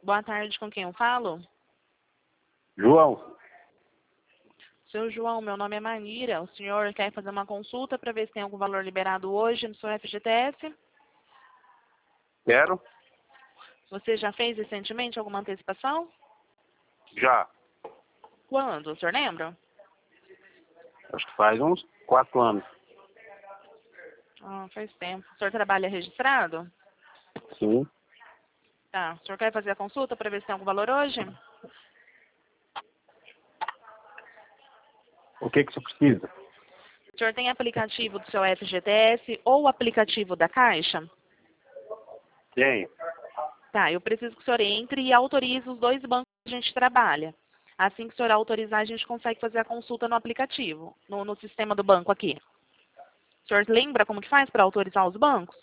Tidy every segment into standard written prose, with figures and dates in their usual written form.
Boa tarde, com quem eu falo? João, Seu João, meu nome é Manira. O senhor quer fazer uma consulta para ver se tem algum valor liberado hoje no seu FGTS? quero? Você já fez recentemente alguma antecipação? Já. Quando? O senhor lembra? Acho que faz uns 4 anos. Ah, faz tempo. O senhor trabalha registrado? Sim. Tá. O senhor quer fazer a consulta para ver se tem algum valor hoje? O que você precisa? O senhor tem aplicativo do seu FGTS ou aplicativo da Caixa? Tenho. Tá, eu preciso que o senhor entre e autorize os dois bancos que a gente trabalha. Assim que o senhor autorizar, a gente consegue fazer a consulta no aplicativo, no sistema do banco aqui. O senhor lembra como que faz para autorizar os bancos?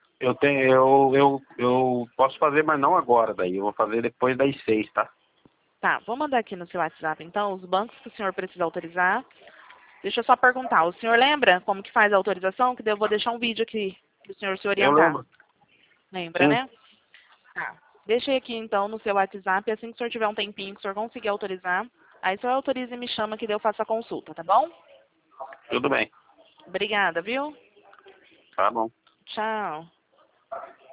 Eu posso fazer, mas não agora daí. Eu vou fazer depois das 6, tá? Tá, vou mandar aqui no seu WhatsApp, então, os bancos que o senhor precisa autorizar. Deixa eu só perguntar, o senhor lembra como que faz a autorização? Que daí eu vou deixar um vídeo aqui para o senhor se Eu orientar. lembro. Lembra, Sim. né? Tá. Deixei aqui, então, no seu WhatsApp, assim que o senhor tiver um tempinho que o senhor conseguir autorizar, aí o senhor autoriza e me chama que daí eu faço a consulta, tá bom? Tudo bem. Obrigada, viu? Tá bom. Tchau.